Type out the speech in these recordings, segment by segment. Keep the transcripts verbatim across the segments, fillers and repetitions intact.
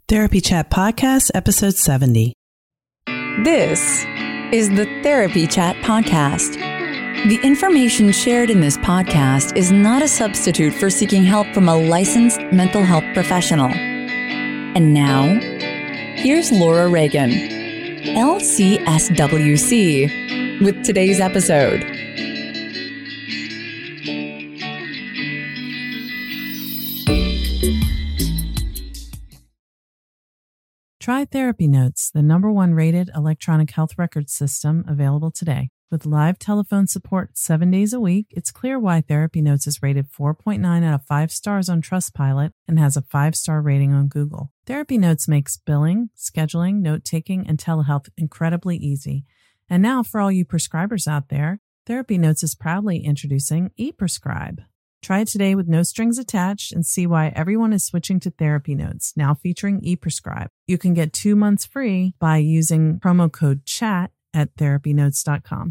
Therapy Chat Podcast, episode seventy. This is the Therapy Chat Podcast. The information shared in this podcast is not a substitute for seeking help from a licensed mental health professional. And now, here's Laura Reagan, L C S W C, with today's episode. Try Therapy Notes, the number one rated electronic health record system available today. With live telephone support seven days a week, it's clear why Therapy Notes is rated four point nine out of five stars on Trustpilot and has a five-star rating on Google. Therapy Notes makes billing, scheduling, note-taking, and telehealth incredibly easy. And now, for all you prescribers out there, Therapy Notes is proudly introducing ePrescribe. Try it today with no strings attached and see why everyone is switching to Therapy Notes, now featuring ePrescribe. You can get two months free by using promo code CHAT at therapy notes dot com.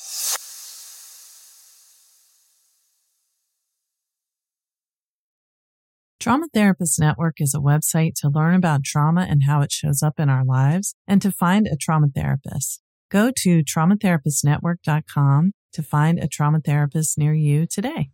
Trauma Therapist Network is a website to learn about trauma and how it shows up in our lives and to find a trauma therapist. Go to trauma therapist network dot com to find a trauma therapist near you today.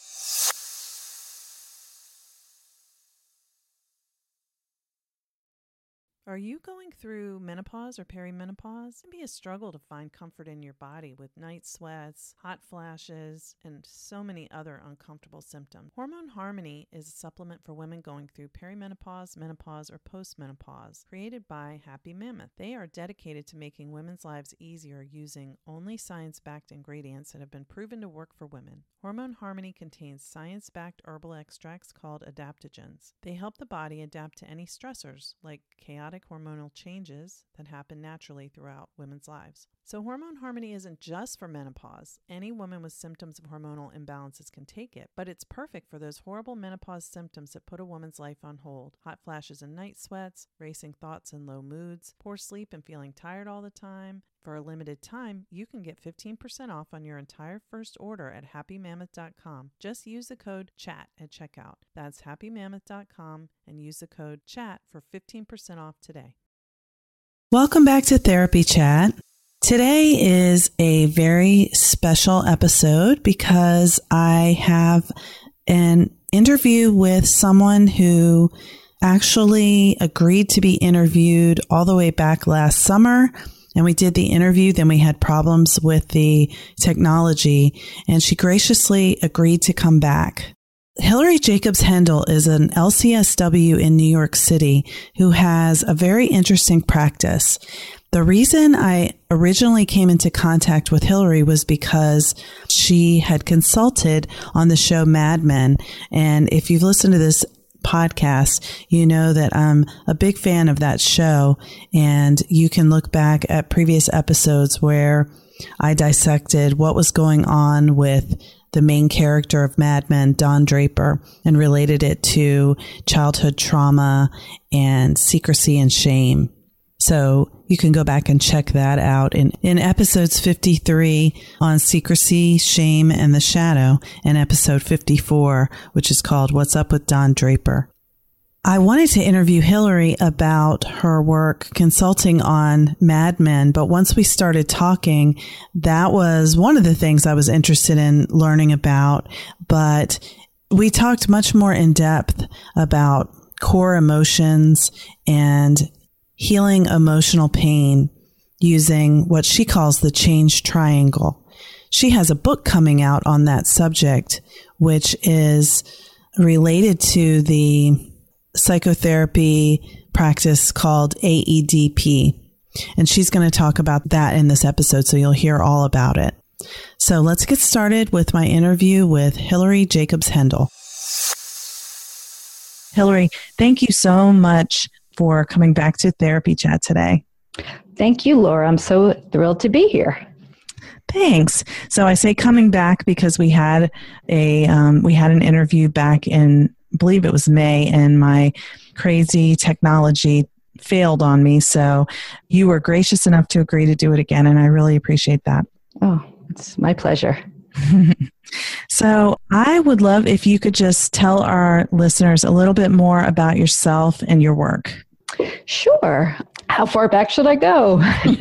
Are you going through menopause or perimenopause? It can be a struggle to find comfort in your body with night sweats, hot flashes, and so many other uncomfortable symptoms. Hormone Harmony is a supplement for women going through perimenopause, menopause, or postmenopause, created by Happy Mammoth. They are dedicated to making women's lives easier using only science-backed ingredients that have been proven to work for women. Hormone Harmony contains science-backed herbal extracts called adaptogens. They help the body adapt to any stressors, like chaotic hormonal changes that happen naturally throughout women's lives. So Hormone Harmony isn't just for menopause. Any woman with symptoms of hormonal imbalances can take it, but it's perfect for those horrible menopause symptoms that put a woman's life on hold. Hot flashes and night sweats, racing thoughts and low moods, poor sleep and feeling tired all the time. For a limited time, you can get fifteen percent off on your entire first order at happy mammoth dot com. Just use the code CHAT at checkout. That's happy mammoth dot com and use the code CHAT for fifteen percent off today. Welcome back to Therapy Chat. Today is a very special episode because I have an interview with someone who actually agreed to be interviewed all the way back last summer. And we did the interview, then we had problems with the technology, and she graciously agreed to come back. Hilary Jacobs Hendel is an L C S W in New York City who has a very interesting practice. The reason I originally came into contact with Hilary was because she had consulted on the show Mad Men. And if you've listened to this podcast, you know that I'm a big fan of that show, and you can look back at previous episodes where I dissected what was going on with the main character of Mad Men, Don Draper, and related it to childhood trauma and secrecy and shame. So you can go back and check that out in, in episodes fifty-three on secrecy, shame, and the shadow, and episode fifty-four, which is called What's Up with Don Draper. I wanted to interview Hilary about her work consulting on Mad Men, but once we started talking, that was one of the things I was interested in learning about. But we talked much more in depth about core emotions and healing emotional pain using what she calls the change triangle. She has a book coming out on that subject, which is related to the psychotherapy practice called A E D P. And she's going to talk about that in this episode, so you'll hear all about it. So let's get started with my interview with Hilary Jacobs Hendel. Hilary, thank you so much for coming back to Therapy Chat today. Thank you, Laura. I'm so thrilled to be here. Thanks. So I say coming back because we had a um, we had an interview back in, I believe it was May, and my crazy technology failed on me. So you were gracious enough to agree to do it again, and I really appreciate that. Oh, it's my pleasure. So I would love if you could just tell our listeners a little bit more about yourself and your work. Sure. How far back should I go?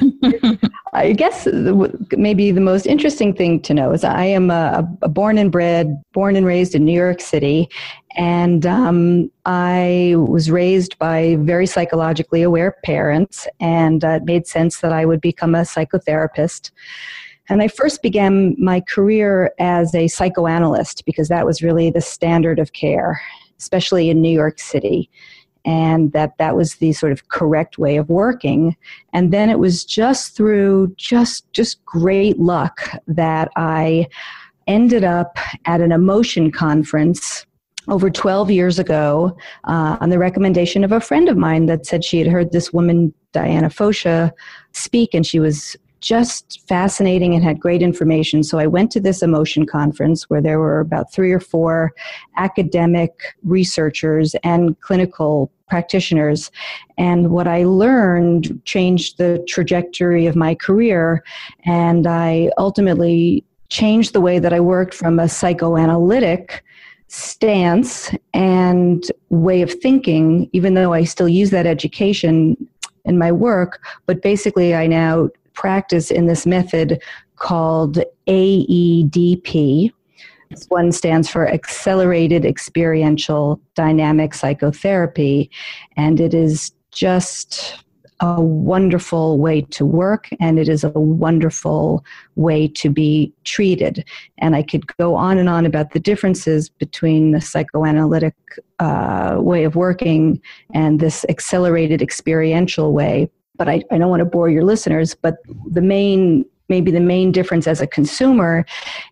I guess maybe the most interesting thing to know is I am a, a born and bred, born and raised in New York City. And um, I was raised by very psychologically aware parents, and uh, it made sense that I would become a psychotherapist. And I first began my career as a psychoanalyst because that was really the standard of care, especially in New York City. And that that was the sort of correct way of working. And then it was just through just just great luck that I ended up at an emotion conference over twelve years ago uh, on the recommendation of a friend of mine that said she had heard this woman, Diana Fosha, speak, and she was just fascinating and had great information. So I went to this emotion conference where there were about three or four academic researchers and clinical practitioners. And what I learned changed the trajectory of my career. And I ultimately changed the way that I worked from a psychoanalytic stance and way of thinking, even though I still use that education in my work. But basically, I now practice in this method called A E D P. This one stands for Accelerated Experiential Dynamic Psychotherapy, and it is just a wonderful way to work, and it is a wonderful way to be treated. And I could go on and on about the differences between the psychoanalytic uh, way of working and this accelerated experiential way. But I, I don't want to bore your listeners, but the main, maybe the main difference as a consumer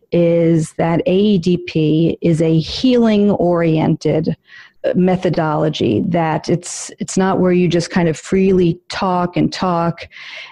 is that A E D P is a healing-oriented methodology, that it's it's not where you just kind of freely talk and talk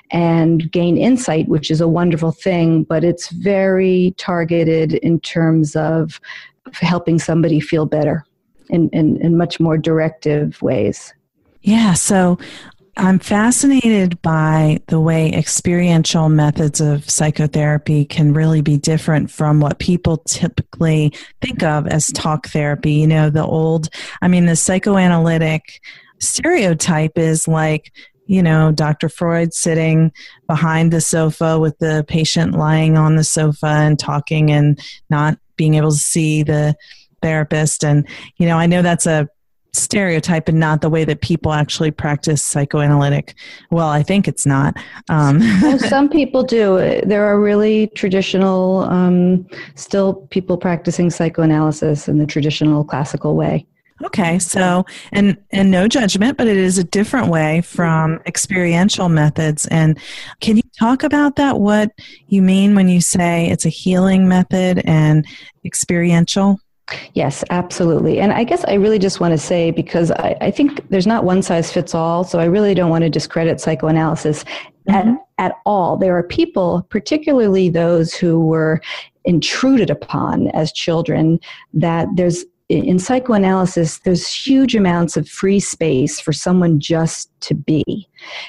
and gain insight, which is a wonderful thing, but it's very targeted in terms of helping somebody feel better in, in, in much more directive ways. Yeah, so I'm fascinated by the way experiential methods of psychotherapy can really be different from what people typically think of as talk therapy. You know, the old, I mean, the psychoanalytic stereotype is like, you know, Doctor Freud sitting behind the sofa with the patient lying on the sofa and talking and not being able to see the therapist. And, you know, I know that's a stereotype and not the way that people actually practice psychoanalytic. Well, I think it's not. Um. Well, some people do. There are really traditional, um, still people practicing psychoanalysis in the traditional classical way. Okay, so, and and no judgment, but it is a different way from experiential methods. And can you talk about that, what you mean when you say it's a healing method and experiential? Yes, absolutely. And I guess I really just want to say, because I, I think there's not one size fits all, so I really don't want to discredit psychoanalysis mm-hmm. at, at all. There are people, particularly those who were intruded upon as children, that there's in psychoanalysis, there's huge amounts of free space for someone just to be.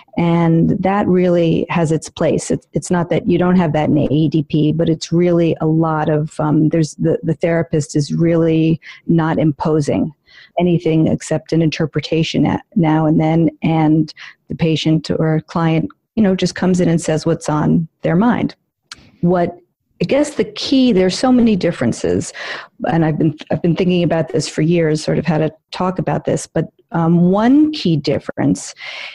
And that really has its place. It's, it's not that you don't have that in A E D P, but it's really a lot of, um, there's the, the therapist is really not imposing anything except an interpretation at, now and then. And the patient or client, you know, just comes in and says what's on their mind. What I guess the key, there's so many differences, and I've been I've been thinking about this for years, sort of how to talk about this, but um, one key difference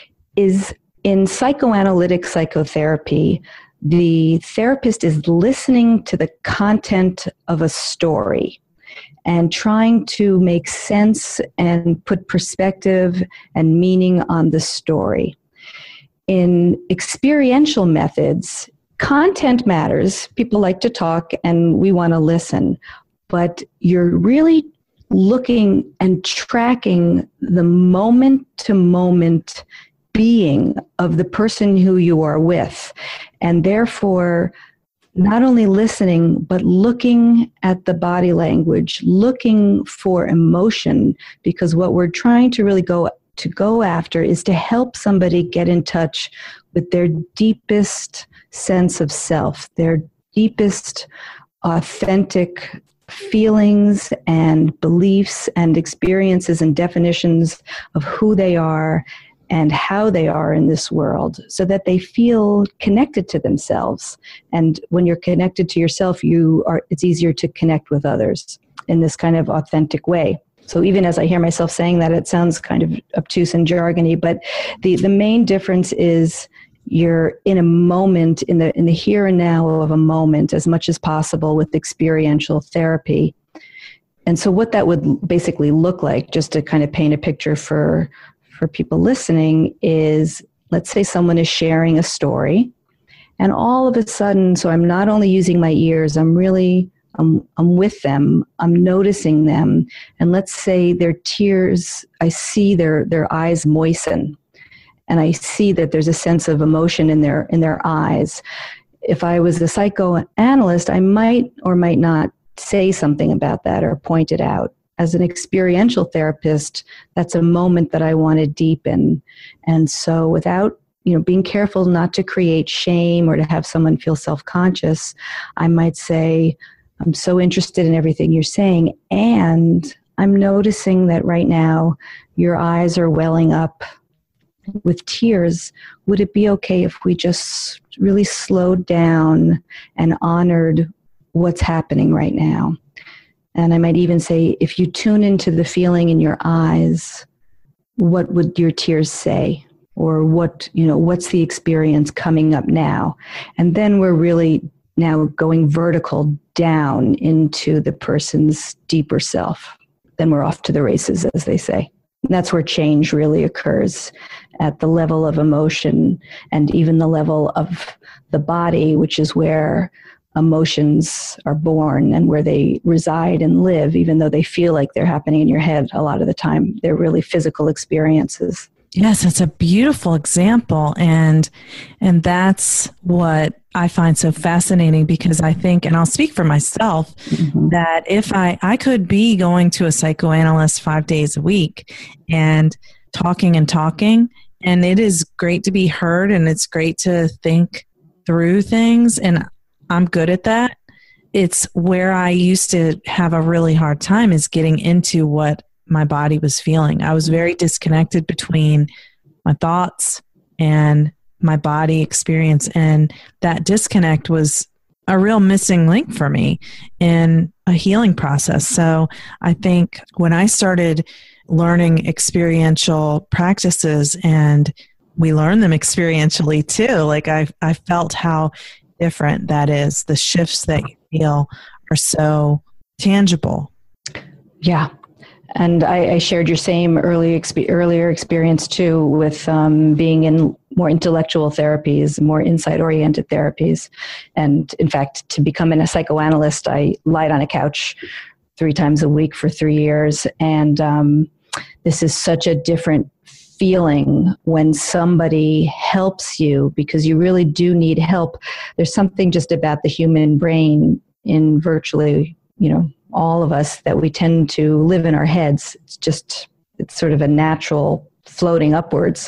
is in psychoanalytic psychotherapy, the therapist is listening to the content of a story and trying to make sense and put perspective and meaning on the story. In experiential methods, content matters. People like to talk and we want to listen, but you're really looking and tracking the moment to moment being of the person who you are with. And therefore, not only listening, but looking at the body language, looking for emotion, because what we're trying to really go to go after is to help somebody get in touch with their deepest sense of self, their deepest authentic feelings and beliefs and experiences and definitions of who they are, and how they are in this world so that they feel connected to themselves. And when you're connected to yourself, you are, it's easier to connect with others in this kind of authentic way. So even as I hear myself saying that, it sounds kind of obtuse and jargony, but the, the main difference is you're in a moment, in the in the here and now of a moment as much as possible with experiential therapy. And so what that would basically look like, just to kind of paint a picture for, for people listening, is let's say someone is sharing a story, and all of a sudden, so I'm not only using my ears, I'm really, I'm, I'm with them, I'm noticing them, and let's say their tears, I see their, their eyes moisten, and I see that there's a sense of emotion in their in their eyes. If I was a psychoanalyst, I might or might not say something about that or point it out. As an experiential therapist, that's a moment that I want to deepen. And so without, you know, being careful not to create shame or to have someone feel self-conscious, I might say, I'm so interested in everything you're saying, and I'm noticing that right now your eyes are welling up with tears. Would it be okay if we just really slowed down and honored what's happening right now? And I might even say, if you tune into the feeling in your eyes, what would your tears say? Or what, you know, what's the experience coming up now? And then we're really now going vertical down into the person's deeper self. Then we're off to the races, as they say. And that's where change really occurs, at the level of emotion and even the level of the body, which is where emotions are born and where they reside and live, even though they feel like they're happening in your head a lot of the time. They're really physical experiences. Yes, it's a beautiful example. And and that's what I find so fascinating, because I think, and I'll speak for myself, mm-hmm. that if I, I could be going to a psychoanalyst five days a week and talking and talking, and it is great to be heard and it's great to think through things, and I'm good at that. It's where I used to have a really hard time is getting into what my body was feeling. I was very disconnected between my thoughts and my body experience, and that disconnect was a real missing link for me in a healing process. So I think when I started learning experiential practices, and we learn them experientially too, like I I felt how different that is. The shifts that you feel are so tangible. Yeah. And I, I shared your same early exp- earlier experience too, with um, being in more intellectual therapies, more insight-oriented therapies. And in fact, to become a psychoanalyst, I lied on a couch three times a week for three years. And um, this is such a different feeling when somebody helps you, because you really do need help. There's something just about the human brain in virtually, you know, all of us, that we tend to live in our heads. It's just, it's sort of a natural floating upwards.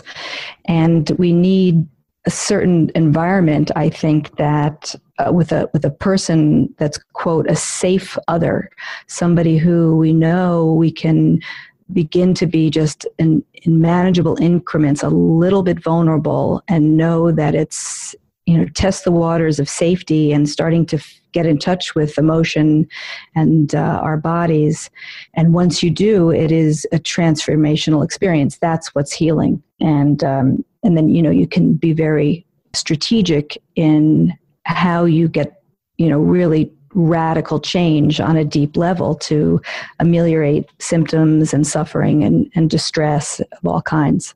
And we need a certain environment, I think, that uh, with a with a person that's, quote, a safe other, somebody who we know we can begin to be just in, in manageable increments, a little bit vulnerable, and know that it's, you know, test the waters of safety and starting to f- get in touch with emotion and uh, our bodies. And once you do, it is a transformational experience. That's what's healing. And um, and then, you know, you can be very strategic in how you get, you know, really radical change on a deep level to ameliorate symptoms and suffering and, and distress of all kinds.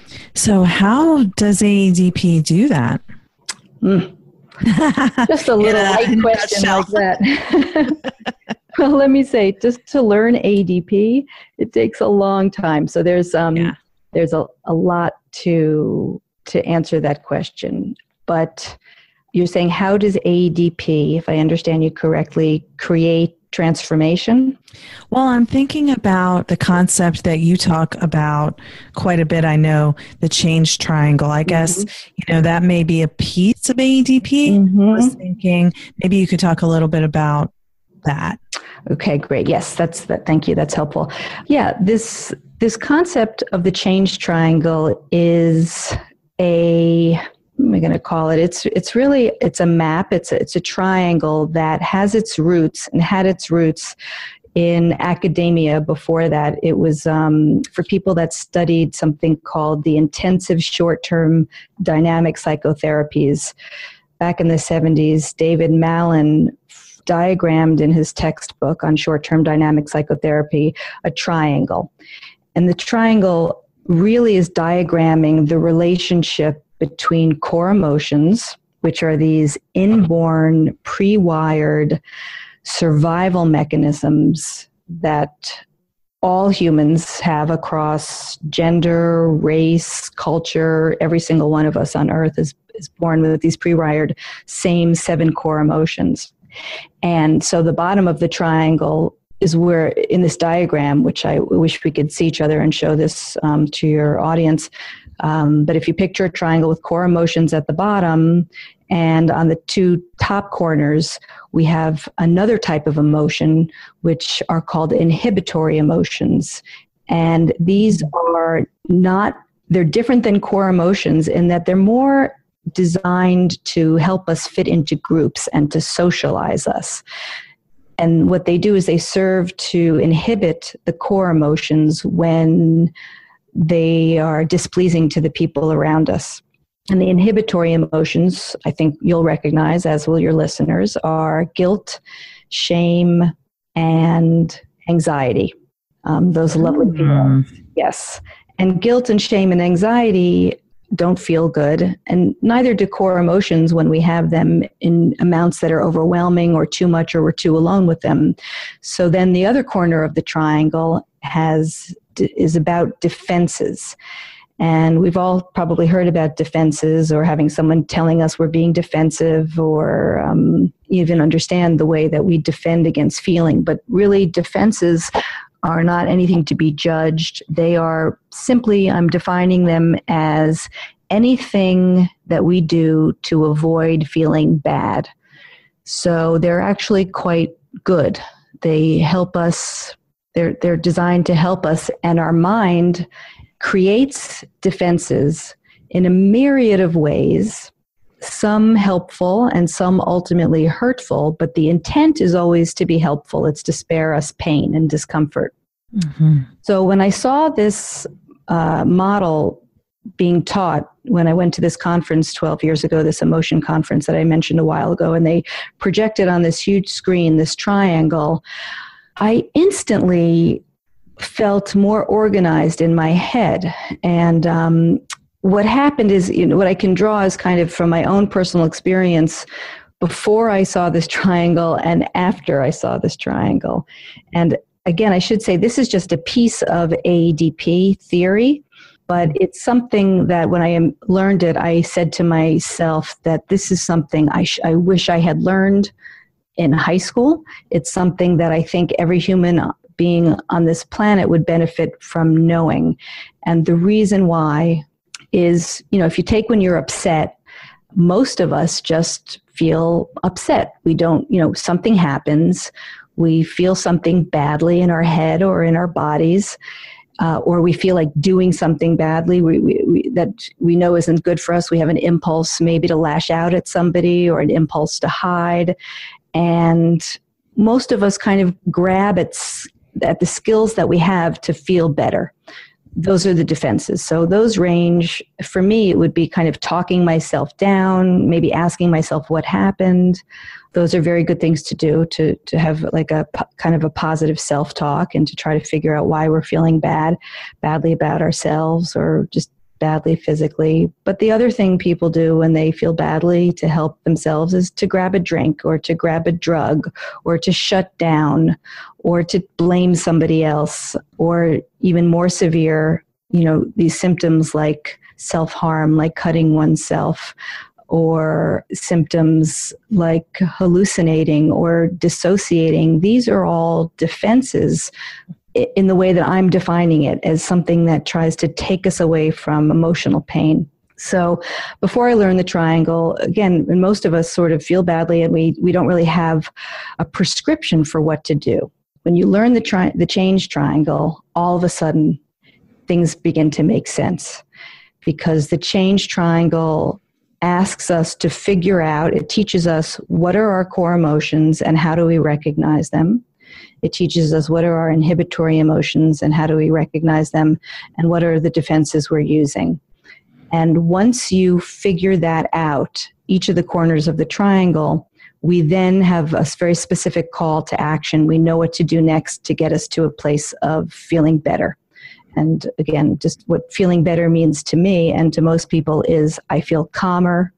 So how does A E D P do that? Mm. Just a little yeah, light question like that. Well, let me say, just to learn A E D P, it takes a long time. So there's um yeah. there's a, a lot to to answer that question. But you're saying, how does A E D P, if I understand you correctly, create transformation? Well, I'm thinking about the concept that you talk about quite a bit. I know the change triangle. I guess, mm-hmm. you know, that may be a piece of A E D P. Mm-hmm. I was thinking maybe you could talk a little bit about that. Okay, great. Yes, that's that. Thank you. That's helpful. Yeah, this this concept of the change triangle is a, what am I going to call it? It's it's really it's a map. It's a, it's a triangle that has its roots and had its roots in academia. Before that, it was um, for people that studied something called the intensive short-term dynamic psychotherapies. Back in the seventies, David Malin diagrammed in his textbook on short-term dynamic psychotherapy a triangle. And the triangle really is diagramming the relationship between core emotions, which are these inborn, pre-wired survival mechanisms that all humans have across gender, race, culture. Every single one of us on earth is, is born with these pre-wired same seven core emotions. And so the bottom of the triangle is where, in this diagram, which I wish we could see each other and show this um, to your audience, um, but if you picture a triangle with core emotions at the bottom, and on the two top corners, we have another type of emotion, which are called inhibitory emotions. And these are not, they're different than core emotions in that they're more designed to help us fit into groups and to socialize us. And what they do is they serve to inhibit the core emotions when they are displeasing to the people around us. And the inhibitory emotions, I think you'll recognize, as will your listeners, are guilt, shame, and anxiety. Um, those lovely Mm. feelings. Yes. And guilt and shame and anxiety don't feel good, and neither do core emotions when we have them in amounts that are overwhelming or too much, or we're too alone with them. So then the other corner of the triangle has is about defenses. And we've all probably heard about defenses, or having someone telling us we're being defensive, or um, even understand the way that we defend against feeling. But really, defenses are not anything to be judged. They are simply, I'm defining them as anything that we do to avoid feeling bad. So they're actually quite good. They help us, they're, they're designed to help us, and our mind creates defenses in a myriad of ways, some helpful and some ultimately hurtful, but the intent is always to be helpful. It's to spare us pain and discomfort. Mm-hmm. So when I saw this uh, model being taught, when I went to this conference twelve years ago, this emotion conference that I mentioned a while ago, and they projected on this huge screen this triangle, I instantly felt more organized in my head. And um, what happened is, you know, what I can draw is kind of from my own personal experience before I saw this triangle and after I saw this triangle. And again, I should say this is just a piece of A E D P theory, but it's something that when I learned it, I said to myself that this is something I, sh- I wish I had learned in high school. It's something that I think every human being on this planet would benefit from knowing. And the reason why is, you know, if you take when you're upset, most of us just feel upset. We don't, you know, something happens, we feel something badly in our head or in our bodies, uh, or we feel like doing something badly we, we, we, that we know isn't good for us. We have an impulse maybe to lash out at somebody, or an impulse to hide. And most of us kind of grab at at the skills that we have to feel better. Those are the defenses. So those range, for me, it would be kind of talking myself down, maybe asking myself what happened. Those are very good things to do, to, to have like a kind of a positive self-talk, and to try to figure out why we're feeling bad, badly about ourselves, or just badly physically. But the other thing people do when they feel badly to help themselves is to grab a drink, or to grab a drug, or to shut down, or to blame somebody else, or even more severe, you know, these symptoms like self-harm, like cutting oneself, or symptoms like hallucinating or dissociating. These are all defenses in the way that I'm defining it, as something that tries to take us away from emotional pain. So before I learned the triangle, again, and most of us sort of feel badly and we, we don't really have a prescription for what to do. When you learn the tri- the change triangle, all of a sudden things begin to make sense, because the change triangle asks us to figure out, it teaches us what are our core emotions and how do we recognize them. It teaches us what are our inhibitory emotions and how do we recognize them, and what are the defenses we're using. And once you figure that out, each of the corners of the triangle, we then have a very specific call to action. We know what to do next to get us to a place of feeling better. And again, just what feeling better means to me and to most people is I feel calmer,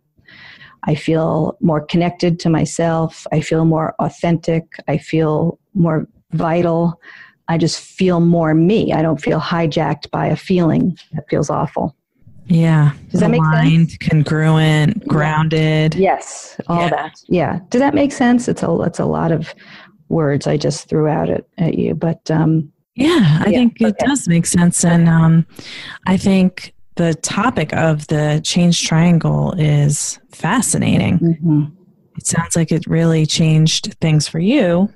I feel more connected to myself, I feel more authentic, I feel more vital, I just feel more me. I don't feel hijacked by a feeling that feels awful. Yeah. Does that make Aligned, sense? Congruent, grounded. Yes, all yeah. that. Yeah. Does that make sense? It's a it's a lot of words I just threw out at, at you, but um, yeah, I yeah, think it okay. does make sense, and um, I think the topic of the change triangle is fascinating. Mm-hmm. It sounds like it really changed things for you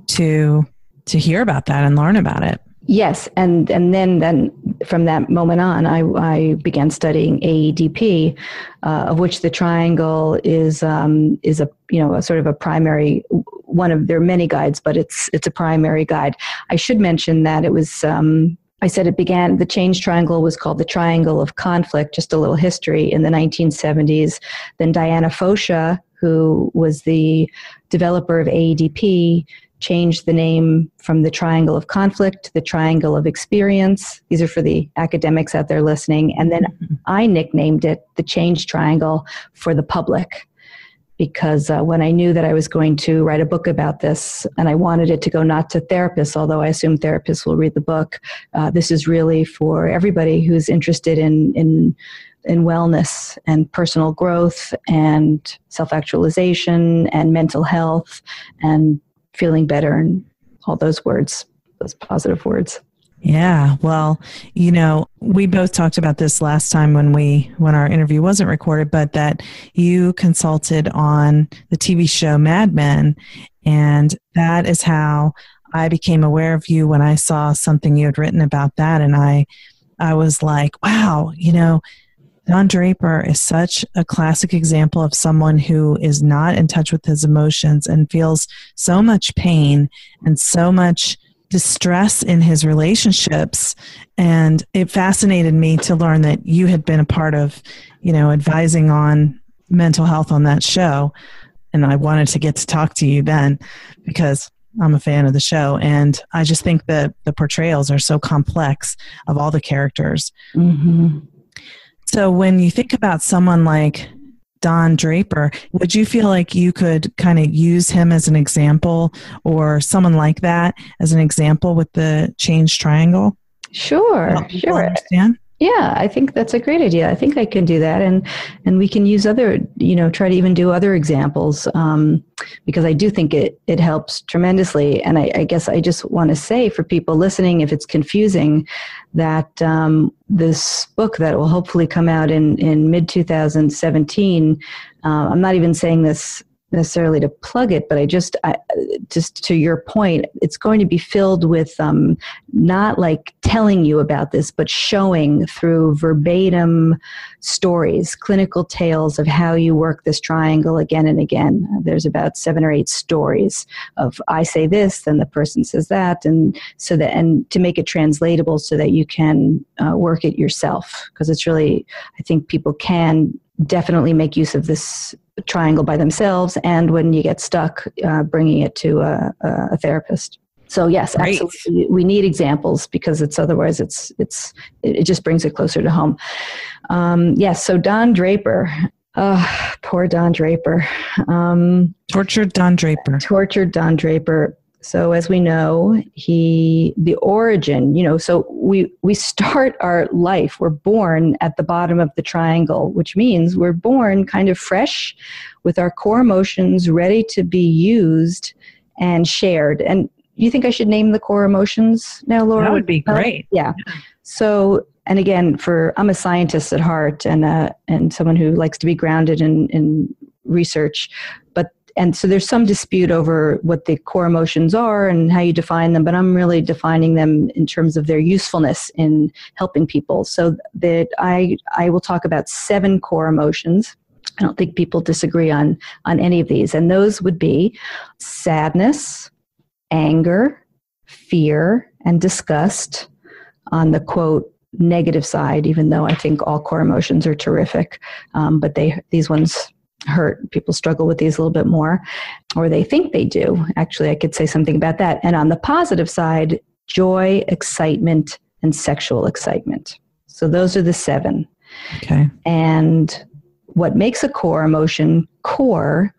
to to hear about that and learn about it. Yes, and and then then from that moment on, I I began studying A E D P, uh, of which the triangle is um, is a you know a sort of a primary one of there are many guides, but it's it's a primary guide. I should mention that it was. Um, I said it began, the change triangle was called the Triangle of Conflict, just a little history, in the nineteen seventies. Then Diana Fosha, who was the developer of A E D P, changed the name from the Triangle of Conflict to the Triangle of Experience. These are for the academics out there listening. And then I nicknamed it the Change Triangle for the public, because uh, when I knew that I was going to write a book about this, and I wanted it to go not to therapists, although I assume therapists will read the book, uh, this is really for everybody who's interested in in in wellness and personal growth and self-actualization and mental health and feeling better and all those words, those positive words. Yeah. Well, you know, we both talked about this last time when we, when our interview wasn't recorded, but that you consulted on the T V show Mad Men. And that is how I became aware of you when I saw something you had written about that. And I, I was like, wow, you know, Don Draper is such a classic example of someone who is not in touch with his emotions and feels so much pain and so much distress in his relationships. And it fascinated me to learn that you had been a part of, you know, advising on mental health on that show. And I wanted to get to talk to you then because I'm a fan of the show. And I just think that the portrayals are so complex of all the characters. Mm-hmm. So when you think about someone like Don Draper, would you feel like you could kind of use him as an example, or someone like that as an example with the change triangle? Sure, sure. Understand? Yeah, I think that's a great idea. I think I can do that, and and we can use other, you know, try to even do other examples, um, because I do think it it helps tremendously. And I, I guess I just want to say for people listening, if it's confusing, that um, this book that will hopefully come out in in mid twenty seventeen. Uh, I'm not even saying this necessarily to plug it, but I just, I, just to your point, it's going to be filled with um, not like telling you about this, but showing through verbatim stories, clinical tales of how you work this triangle again and again. There's about seven or eight stories of I say this, then the person says that, and so that, and to make it translatable so that you can uh, work it yourself, because it's really, I think people can definitely make use of this triangle by themselves, and when you get stuck, uh, bringing it to a, a therapist. So yes, Great. absolutely, we need examples because it's otherwise it's it's it just brings it closer to home. Um, yes, so Don Draper, oh, poor Don Draper, um, Tortured Don Draper. Tortured Don Draper. So as we know, he, the origin, you know, so we, we start our life, we're born at the bottom of the triangle, which means we're born kind of fresh with our core emotions ready to be used and shared. And you think I should name the core emotions now, Laura? That would be great. Yeah. So, and again, for I'm a scientist at heart, and uh, and someone who likes to be grounded in, in research, but and so there's some dispute over what the core emotions are and how you define them, but I'm really defining them in terms of their usefulness in helping people. So that I I will talk about seven core emotions. I don't think people disagree on on any of these, and those would be sadness, anger, fear, and disgust on the quote negative side, even though I think all core emotions are terrific, um, but they these ones hurt. People struggle with these a little bit more, or they think they do. Actually, I could say something about that. And on the positive side, joy, excitement, and sexual excitement. So those are the seven. Okay. And what makes a core emotion core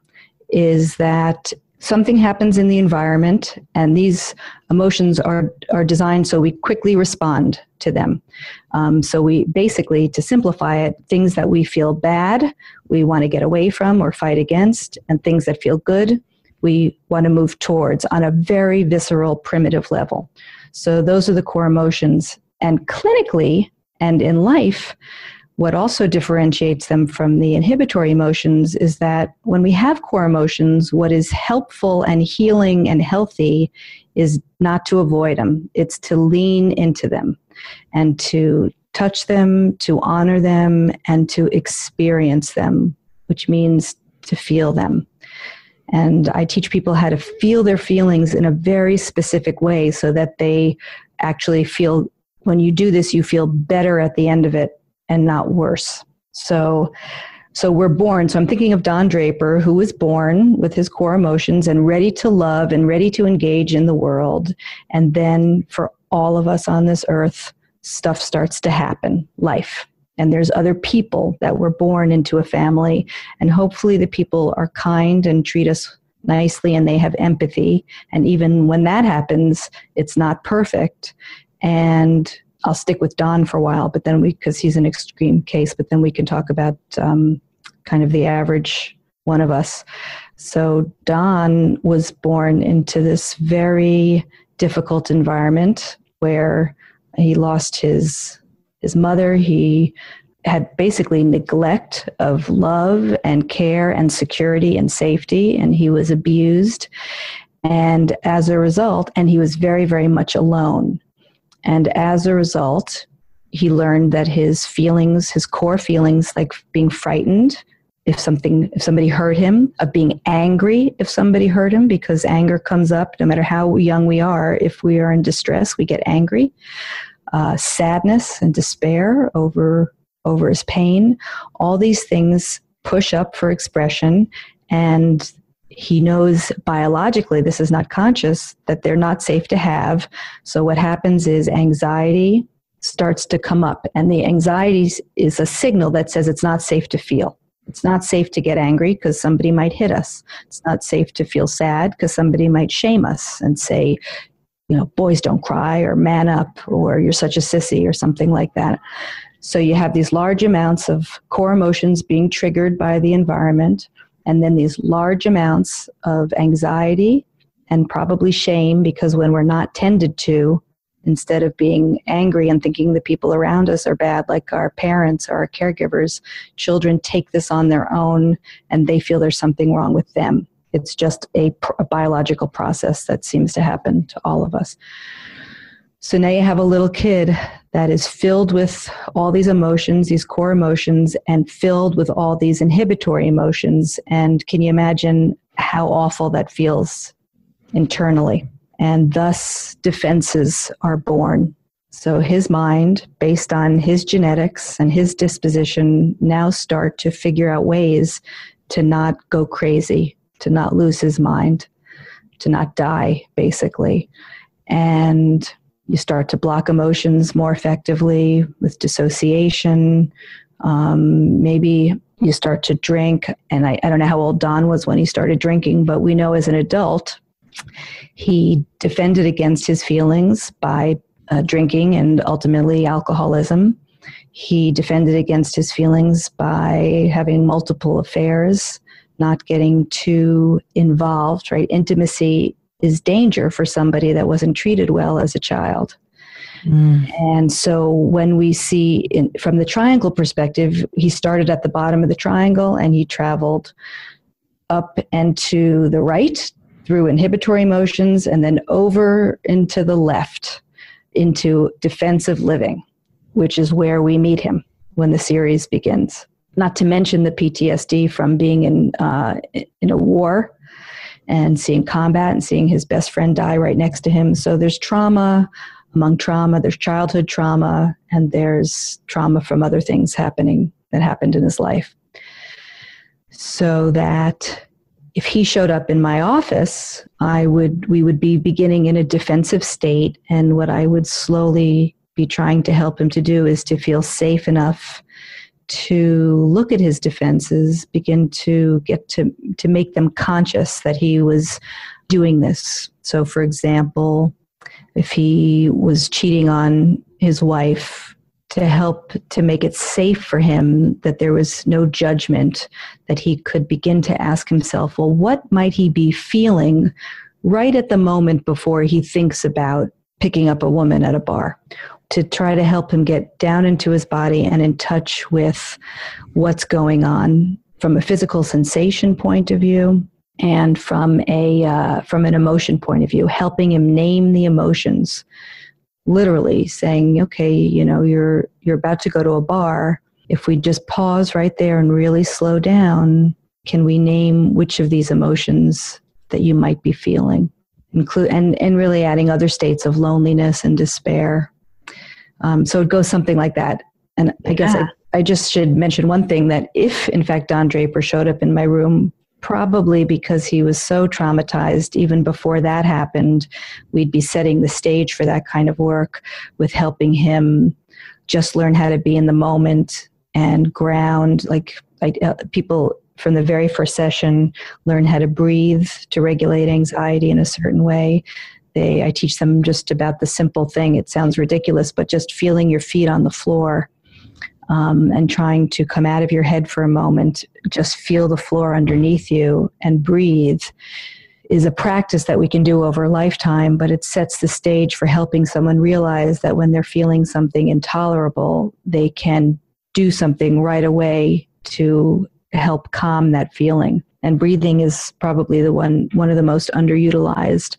is that something happens in the environment, and these emotions are, are designed so we quickly respond to them. Um, so we basically, to simplify it, things that we feel bad, we want to get away from or fight against, and things that feel good, we want to move towards on a very visceral, primitive level. So those are the core emotions. And clinically and in life, what also differentiates them from the inhibitory emotions is that when we have core emotions, what is helpful and healing and healthy is not to avoid them. It's to lean into them and to touch them, to honor them, and to experience them, which means to feel them. And I teach people how to feel their feelings in a very specific way so that they actually feel, when you do this, you feel better at the end of it and not worse. So, so we're born. So I'm thinking of Don Draper, who was born with his core emotions and ready to love and ready to engage in the world. And then for all of us on this earth, stuff starts to happen, life. And there's other people that were born into a family. And hopefully the people are kind and treat us nicely and they have empathy. And even when that happens, it's not perfect. And I'll stick with Don for a while, but then we, because he's an extreme case, but then we can talk about um, kind of the average one of us. So Don was born into this very difficult environment where he lost his his mother. He had basically neglect of love and care and security and safety, and he was abused. And as a result, and he was very, very much alone. And as a result, he learned that his feelings, his core feelings, like being frightened if something, if somebody hurt him, of being angry if somebody hurt him, because anger comes up no matter how young we are. If we are in distress, we get angry. Uh, sadness and despair over over his pain. All these things push up for expression, and he knows biologically, this is not conscious, that they're not safe to have. So what happens is anxiety starts to come up, and the anxiety is a signal that says it's not safe to feel. It's not safe to get angry because somebody might hit us. It's not safe to feel sad because somebody might shame us and say, you know, boys don't cry, or man up, or you're such a sissy, or something like that. So you have these large amounts of core emotions being triggered by the environment, and then these large amounts of anxiety and probably shame, because when we're not tended to, instead of being angry and thinking the people around us are bad, like our parents or our caregivers, children take this on their own and they feel there's something wrong with them. It's just a, a biological process that seems to happen to all of us. So now you have a little kid that is filled with all these emotions, these core emotions, and filled with all these inhibitory emotions. And can you imagine how awful that feels internally? And thus defenses are born. So his mind, based on his genetics and his disposition, now start to figure out ways to not go crazy, to not lose his mind, to not die, basically. And you start to block emotions more effectively with dissociation. Um, maybe you start to drink. And I, I don't know how old Don was when he started drinking, but we know as an adult, he defended against his feelings by uh, drinking and ultimately alcoholism. He defended against his feelings by having multiple affairs, not getting too involved, right? Intimacy is danger for somebody that wasn't treated well as a child. Mm. And so when we see in, from the triangle perspective, he started at the bottom of the triangle and he traveled up and to the right through inhibitory motions and then over into the left into defensive living, which is where we meet him when the series begins. Not to mention the P T S D from being in uh, in a war and seeing combat and seeing his best friend die right next to him. So there's trauma among trauma, there's childhood trauma, and there's trauma from other things happening that happened in his life. So that if he showed up in my office, I would we would be beginning in a defensive state, and what I would slowly be trying to help him to do is to feel safe enough to look at his defenses, begin to get to to make them conscious that he was doing this. So, for example, if he was cheating on his wife, to help to make it safe for him, that there was no judgment, that he could begin to ask himself, well, what might he be feeling right at the moment before he thinks about picking up a woman at a bar? To try to help him get down into his body and in touch with what's going on from a physical sensation point of view and from a uh, from an emotion point of view, helping him name the emotions. Literally saying, okay, you know, you're you're about to go to a bar. If we just pause right there and really slow down, can we name which of these emotions that you might be feeling? Include and, and really adding other states of loneliness and despair. Um, so it goes something like that. And I guess Yeah. I, I just should mention one thing, that if in fact Don Draper showed up in my room, probably because he was so traumatized, even before that happened, we'd be setting the stage for that kind of work with helping him just learn how to be in the moment and ground. Like, like uh, people from the very first session learn how to breathe to regulate anxiety in a certain way. They, I teach them just about the simple thing. It sounds ridiculous, but just feeling your feet on the floor um, and trying to come out of your head for a moment, just feel the floor underneath you and breathe is a practice that we can do over a lifetime, but it sets the stage for helping someone realize that when they're feeling something intolerable, they can do something right away to help calm that feeling. And breathing is probably the one, one of the most underutilized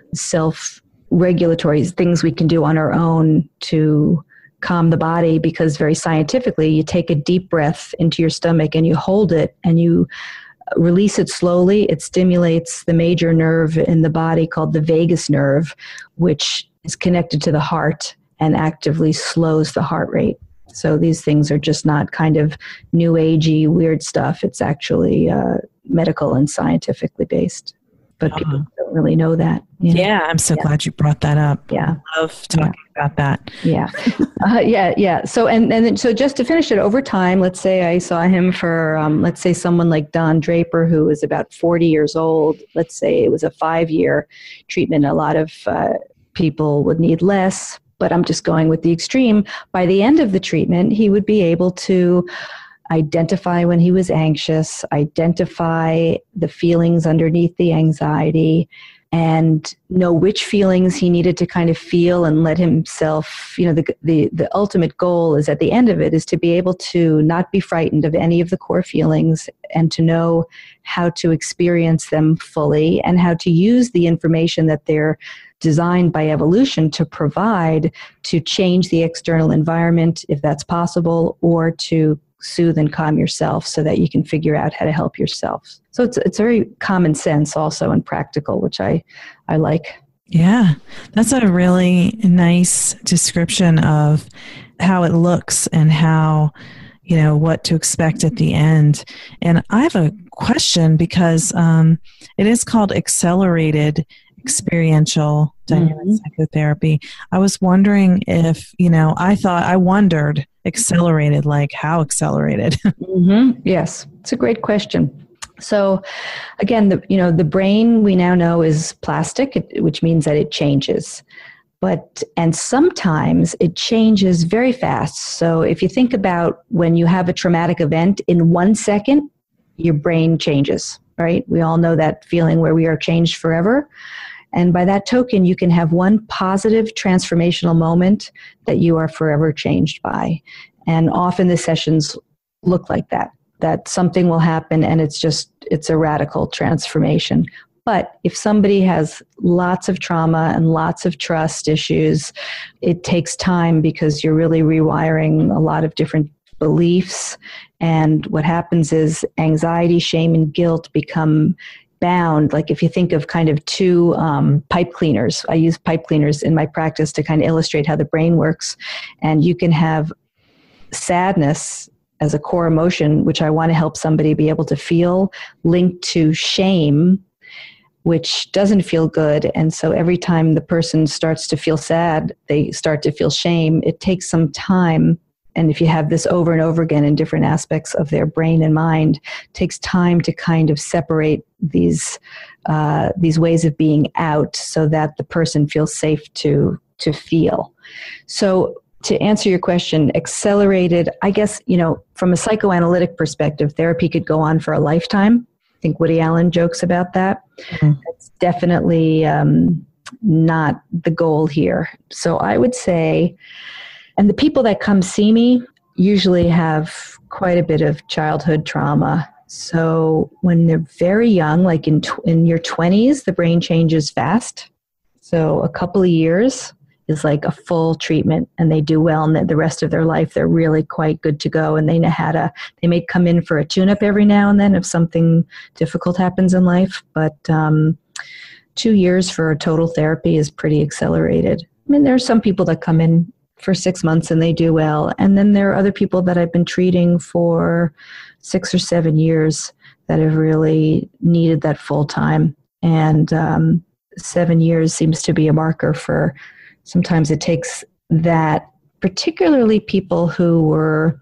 self-regulatory things we can do on our own to calm the body, because very scientifically, you take a deep breath into your stomach and you hold it and you release it slowly. It stimulates the major nerve in the body called the vagus nerve, which is connected to the heart and actively slows the heart rate. So these things are just not kind of new agey weird stuff. It's actually uh, medical and scientifically based. But people uh-huh. don't really know that. You know? Yeah, I'm so yeah. glad you brought that up. Yeah, I love talking yeah. about that. Yeah, uh, yeah, yeah. So and and then, so just to finish it, over time, let's say I saw him for, um, let's say someone like Don Draper, who was about forty years old. Let's say it was a five-year treatment. A lot of uh, people would need less, but I'm just going with the extreme. By the end of the treatment, he would be able to identify when he was anxious, identify the feelings underneath the anxiety, and know which feelings he needed to kind of feel and let himself, you know, the, the, the ultimate goal is at the end of it is to be able to not be frightened of any of the core feelings and to know how to experience them fully and how to use the information that they're designed by evolution to provide to change the external environment if that's possible, or to soothe and calm yourself so that you can figure out how to help yourself. So it's it's very common sense also and practical, which I, I like. Yeah, that's a really nice description of how it looks and how, you know, what to expect at the end. And I have a question because um, it is called accelerated experiential dynamic mm-hmm. psychotherapy. I was wondering if, you know, I thought, I wondered, accelerated, like how accelerated? mm-hmm. Yes, it's a great question. So again, the, you know, the brain we now know is plastic, which means that it changes. But, and sometimes it changes very fast. So if you think about when you have a traumatic event, in one second, your brain changes, right? We all know that feeling where we are changed forever. And by that token, you can have one positive transformational moment that you are forever changed by. And often the sessions look like that, that something will happen and it's just, it's a radical transformation. But if somebody has lots of trauma and lots of trust issues, it takes time because you're really rewiring a lot of different beliefs. And what happens is anxiety, shame, and guilt become bound. Like if you think of kind of two um, pipe cleaners, I use pipe cleaners in my practice to kind of illustrate how the brain works. And you can have sadness as a core emotion, which I want to help somebody be able to feel, linked to shame, which doesn't feel good. And so every time the person starts to feel sad, they start to feel shame. It takes some time. And if you have this over and over again in different aspects of their brain and mind, it takes time to kind of separate these uh, these ways of being out so that the person feels safe to to feel. So to answer your question, accelerated, I guess, you know, from a psychoanalytic perspective, therapy could go on for a lifetime. I think Woody Allen jokes about that. Mm-hmm. It's definitely um, not the goal here. So I would say, and the people that come see me usually have quite a bit of childhood trauma. So when they're very young, like in tw- in your twenties, the brain changes fast. So a couple of years is like a full treatment and they do well, and the rest of their life they're really quite good to go, and they know how to, they may come in for a tune-up every now and then if something difficult happens in life, but um, two years for a total therapy is pretty accelerated. I mean, there are some people that come in for six months and they do well, and then there are other people that I've been treating for six or seven years that have really needed that full time, and um, seven years seems to be a marker for. Sometimes it takes that, particularly people who were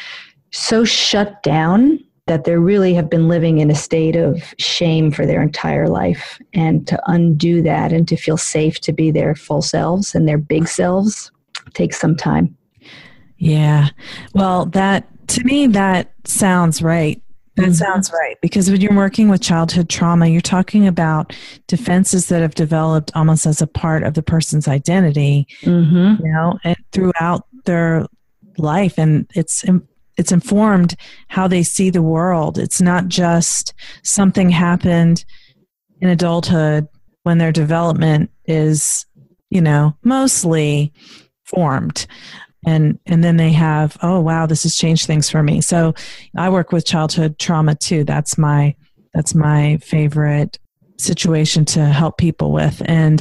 so shut down that they really have been living in a state of shame for their entire life. And to undo that and to feel safe to be their full selves and their big selves takes some time. Yeah. Well, that, to me, that sounds right. That sounds right. Because when you're working with childhood trauma, you're talking about defenses that have developed almost as a part of the person's identity, mm-hmm. you know, and throughout their life. And it's it's informed how they see the world. It's not just something happened in adulthood when their development is, you know, mostly formed. And and then they have, oh, wow, this has changed things for me. So I work with childhood trauma too. That's my that's my favorite situation to help people with. And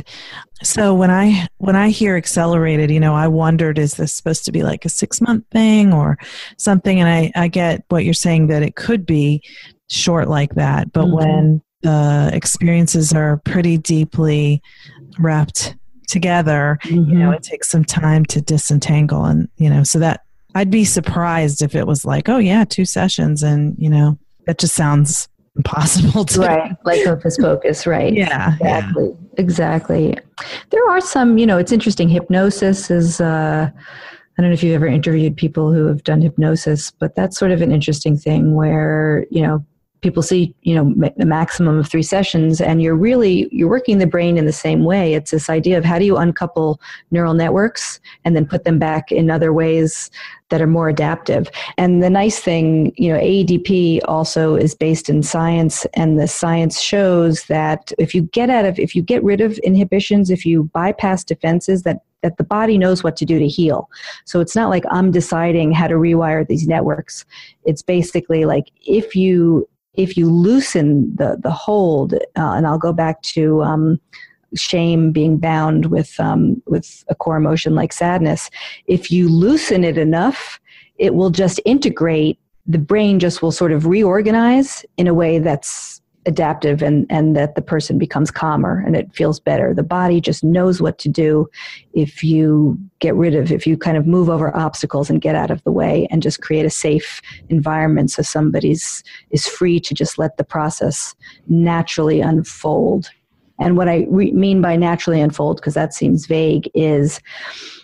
so when I when I hear accelerated, you know, I wondered, is this supposed to be like a six month thing or something? And I, I get what you're saying, that it could be short like that. But mm-hmm. when the experiences are pretty deeply wrapped together, mm-hmm. you know, it takes some time to disentangle. And, you know, so that I'd be surprised if it was like, oh yeah, two sessions. And, you know, that just sounds impossible to. Right. Like hocus pocus. Right. Yeah. Exactly. Yeah. Exactly. There are some, you know, it's interesting. Hypnosis is, uh, I don't know if you've ever interviewed people who have done hypnosis, but that's sort of an interesting thing where, you know, people see, you know, a maximum of three sessions, and you're really, you're working the brain in the same way. It's this idea of how do you uncouple neural networks and then put them back in other ways that are more adaptive. And the nice thing, you know, A E D P also is based in science, and the science shows that if you get out of, if you get rid of inhibitions, if you bypass defenses, that that the body knows what to do to heal. So it's not like I'm deciding how to rewire these networks. It's basically like if you if you loosen the the hold, uh, and I'll go back to um, shame being bound with um, with a core emotion like sadness. If you loosen it enough, it will just integrate. The brain just will sort of reorganize in a way that's adaptive, and, and that the person becomes calmer and it feels better. The body just knows what to do if you get rid of, if you kind of move over obstacles and get out of the way and just create a safe environment so somebody's is free to just let the process naturally unfold. And what I re- mean by naturally unfold, because that seems vague, is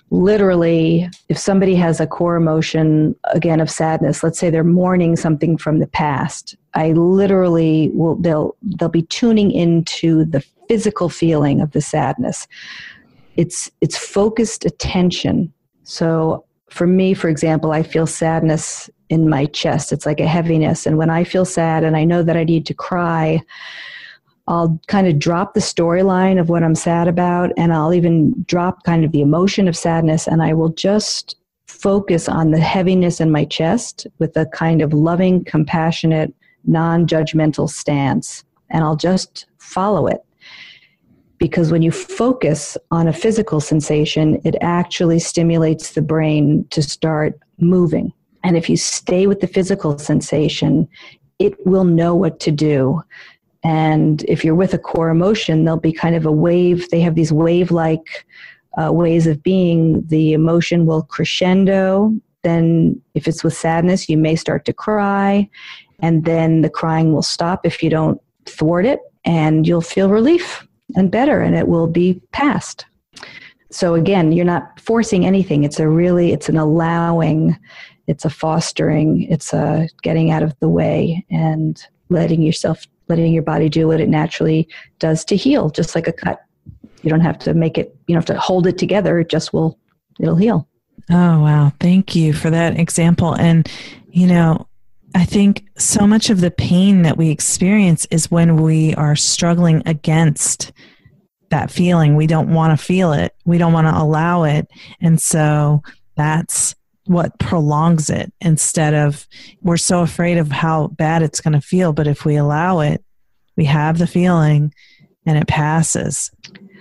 literally, if somebody has a core emotion, again, of sadness, let's say they're mourning something from the past, I literally will, they'll, they'll be tuning into the physical feeling of the sadness. It's, it's focused attention. So for me, for example, I feel sadness in my chest. It's like a heaviness. And when I feel sad and I know that I need to cry, I'll kind of drop the storyline of what I'm sad about, and I'll even drop kind of the emotion of sadness, and I will just focus on the heaviness in my chest with a kind of loving, compassionate, non-judgmental stance, and I'll just follow it. Because when you focus on a physical sensation, it actually stimulates the brain to start moving. And if you stay with the physical sensation, it will know what to do. And if you're with a core emotion, there'll be kind of a wave. They have these wave-like uh, ways of being. The emotion will crescendo. Then if it's with sadness, you may start to cry. And then the crying will stop if you don't thwart it. And you'll feel relief and better, and it will be past. So again, you're not forcing anything. It's a really, it's an allowing, it's a fostering, it's a getting out of the way and letting yourself letting your body do what it naturally does to heal, just like a cut. You don't have to make it, you don't have to hold it together. It just will, it'll heal. Oh, wow. Thank you for that example. And, you know, I think so much of the pain that we experience is when we are struggling against that feeling. We don't want to feel it. We don't want to allow it. And so that's what prolongs it, instead of, we're so afraid of how bad it's going to feel. But if we allow it, we have the feeling and it passes.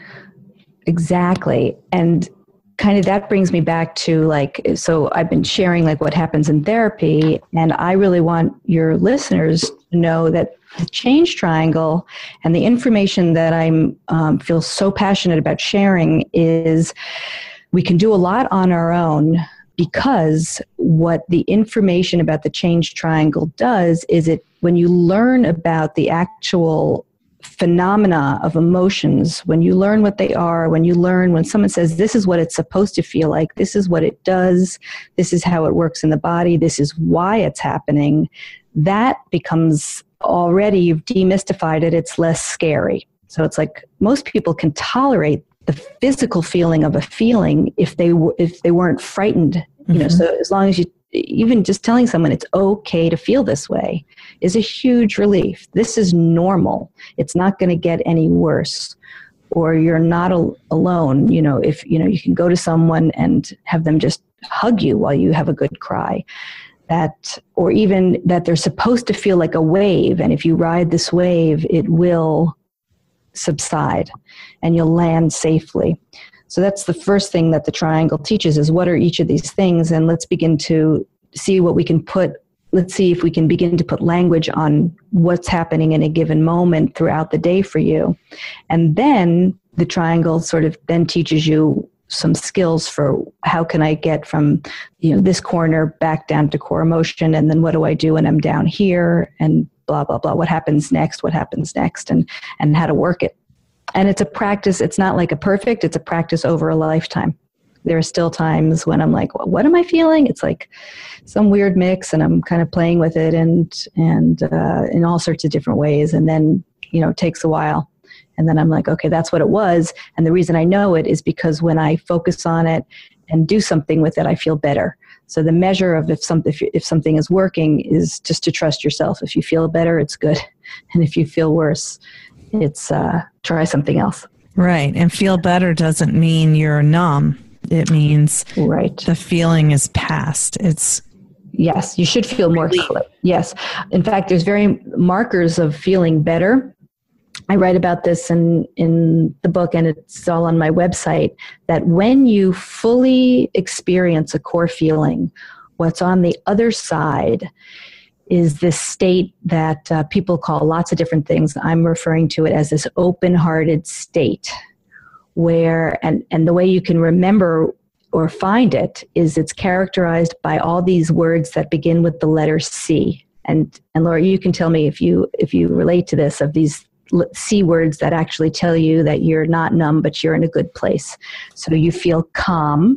Exactly. And kind of that brings me back to like, so I've been sharing like what happens in therapy, and I really want your listeners to know that the change triangle and the information that I'm um, feel so passionate about sharing is we can do a lot on our own. Because what the information about the change triangle does is it, when you learn about the actual phenomena of emotions, when you learn what they are, when you learn when someone says, this is what it's supposed to feel like, this is what it does, this is how it works in the body, this is why it's happening, that becomes already, you've demystified it, it's less scary. So it's like most people can tolerate the physical feeling of a feeling if they w- if they weren't frightened, you mm-hmm. know. So as long as you, even just telling someone it's okay to feel this way is a huge relief. This is normal. It's not going to get any worse, or you're not al- alone. You know, if you know, you can go to someone and have them just hug you while you have a good cry. That, or even that they're supposed to feel like a wave, and if you ride this wave, it will subside and you'll land safely. So that's the first thing that the triangle teaches, is what are each of these things, and let's begin to see what we can put, let's see if we can begin to put language on what's happening in a given moment throughout the day for you. And then the triangle sort of then teaches you some skills for how can I get from, you know, this corner back down to core emotion, and then what do I do when I'm down here, and blah, blah, blah. What happens next? What happens next? And, and how to work it. And it's a practice. It's not like a perfect, it's a practice over a lifetime. There are still times when I'm like, well, what am I feeling? It's like some weird mix, and I'm kind of playing with it and, and, uh, in all sorts of different ways. And then, you know, it takes a while. And then I'm like, okay, that's what it was. And the reason I know it is because when I focus on it and do something with it, I feel better. So the measure of if something, if, if something is working is just to trust yourself. If you feel better, it's good. And if you feel worse, it's uh, try something else. Right. And feel better doesn't mean you're numb. It means right. The feeling is past. It's yes, you should feel more clear. Yes. In fact, there's very markers of feeling better. I write about this in, in the book, and it's all on my website, that when you fully experience a core feeling, what's on the other side is this state that uh, people call lots of different things. I'm referring to it as this open-hearted state where, and, and the way you can remember or find it is it's characterized by all these words that begin with the letter C. And, and Laura, you can tell me if you, if you relate to this, of these C words that actually tell you that you're not numb, but you're in a good place. So you feel calm,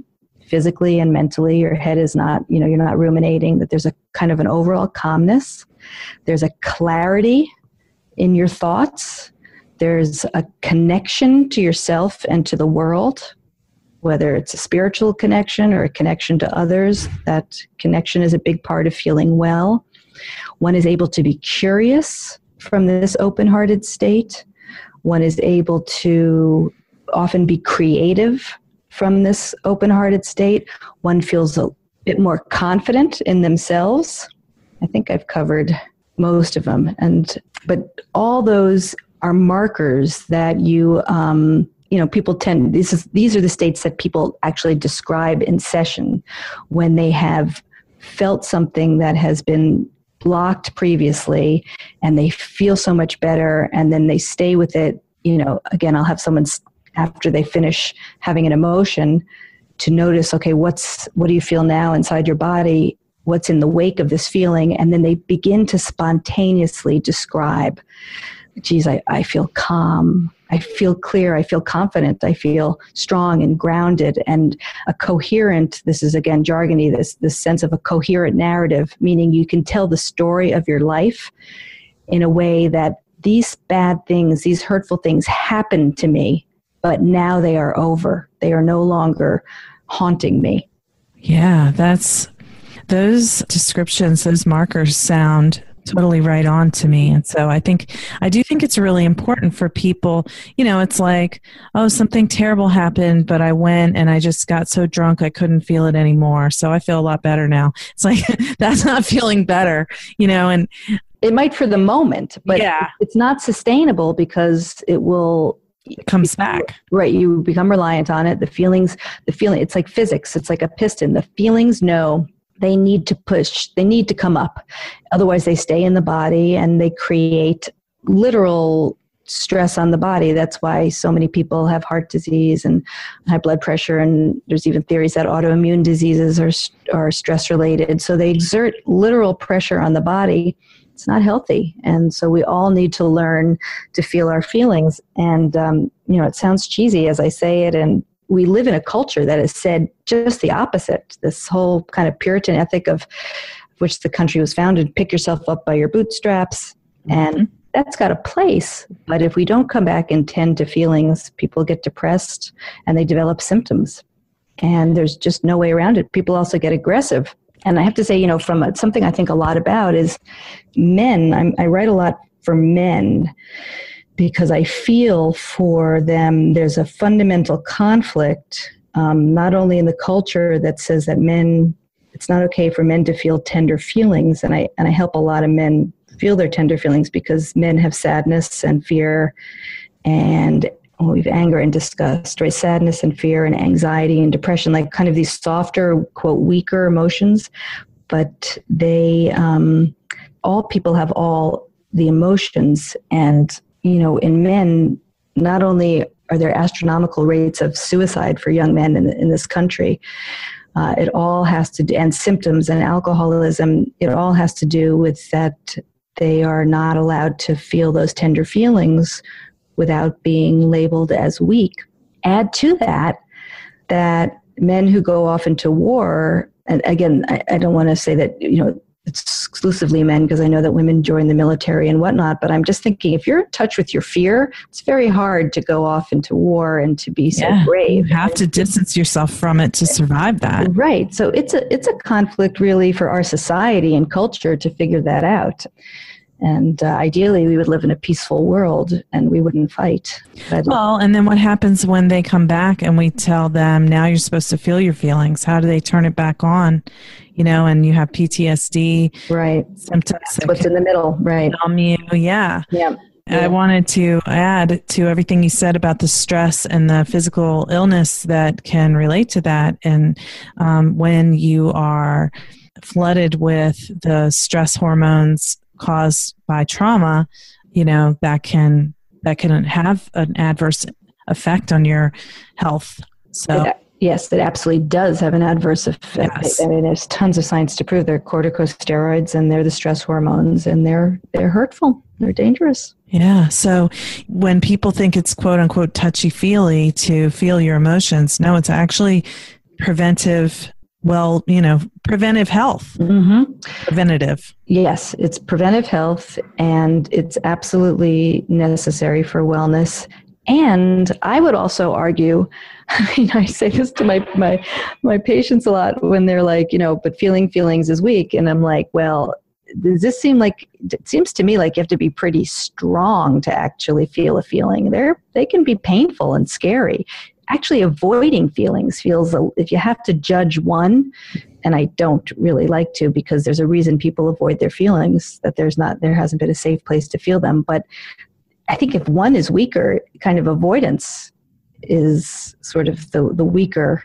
physically and mentally. Your head is not, you know, you're not ruminating, that there's a kind of an overall calmness. There's a clarity in your thoughts. There's a connection to yourself and to the world, whether it's a spiritual connection or a connection to others. That connection is a big part of feeling well. One is able to be curious from this open-hearted state. One is able to often be creative from this open-hearted state. One feels a bit more confident in themselves. I think I've covered most of them. And but all those are markers that you, um, you know, people tend, this is, these are the states that people actually describe in session when they have felt something that has been blocked previously and they feel so much better, and then they stay with it. You know, again, I'll have someone after they finish having an emotion to notice, okay, what's, what do you feel now inside your body? What's in the wake of this feeling? And then they begin to spontaneously describe, geez, I, I feel calm. I feel clear. I feel confident. I feel strong and grounded and a coherent, this is again jargony, this, this sense of a coherent narrative, meaning you can tell the story of your life in a way that these bad things, these hurtful things happened to me, but now they are over. They are no longer haunting me. Yeah, that's, those descriptions, those markers sound totally right on to me. And so I think, I do think it's really important for people, you know, it's like, oh, something terrible happened, but I went and I just got so drunk I couldn't feel it anymore. So I feel a lot better now. It's like, that's not feeling better, you know, and it might for the moment, but yeah. It's not sustainable because it will, it comes back. Right. You become reliant on it. The feelings, the feeling, it's like physics. It's like a piston. The feelings know they need to push, they need to come up. Otherwise they stay in the body and they create literal stress on the body. That's why so many people have heart disease and high blood pressure. And there's even theories that autoimmune diseases are, are stress related. So they exert literal pressure on the body. It's not healthy. And so we all need to learn to feel our feelings. And, um, you know, it sounds cheesy as I say it, and we live in a culture that has said just the opposite. This whole kind of Puritan ethic of which the country was founded, pick yourself up by your bootstraps. And mm-hmm. that's got a place. But if we don't come back and tend to feelings, people get depressed and they develop symptoms. And there's just no way around it. People also get aggressive. And I have to say, you know, from a, something I think a lot about is men. I'm, I write a lot for men, because I feel for them there's a fundamental conflict, um, not only in the culture that says that men, it's not okay for men to feel tender feelings, and I and I help a lot of men feel their tender feelings because men have sadness and fear and well, we have anger and disgust, right? Sadness and fear and anxiety and depression, like kind of these softer, quote, weaker emotions, but they, um, all people have all the emotions. And you know, in men, not only are there astronomical rates of suicide for young men in, in this country, uh, it all has to do, and symptoms and alcoholism, it all has to do with that they are not allowed to feel those tender feelings without being labeled as weak. Add to that, that men who go off into war, and again, I, I don't want to say that, you know, it's exclusively men, because I know that women join the military and whatnot, but I'm just thinking if you're in touch with your fear, it's very hard to go off into war and to be so yeah, brave. You have to distance yourself from it to survive that. Right. So it's a it's a conflict really for our society and culture to figure that out. And uh, ideally, we would live in a peaceful world and we wouldn't fight. But, well, and then what happens when they come back and we tell them, now you're supposed to feel your feelings? How do they turn it back on? You know, and you have P T S D right. symptoms. That's what's in the middle, right? Numb you. Yeah. Yeah. Yeah. I wanted to add to everything you said about the stress and the physical illness that can relate to that. And um, when you are flooded with the stress hormones caused by trauma, you know, that can that can have an adverse effect on your health. So it, yes, it absolutely does have an adverse effect. Yes. I mean, there's tons of science to prove they're corticosteroids and they're the stress hormones and they're they're hurtful. They're dangerous. Yeah. So when people think it's quote unquote touchy feely to feel your emotions, no, it's actually preventive, well, you know, preventive health. Mm-hmm. Preventative. Yes, it's preventive health, and it's absolutely necessary for wellness. And I would also argue, I mean, I say this to my, my, my patients a lot when they're like, you know, but feeling feelings is weak. And I'm like, well, does this seem like, it seems to me like you have to be pretty strong to actually feel a feeling. They're, they can be painful and scary. Actually, avoiding feelings feels, if you have to judge one, and I don't really like to, because there's a reason people avoid their feelings, that there's not, there hasn't been a safe place to feel them. But I think if one is weaker, kind of avoidance is sort of the, the weaker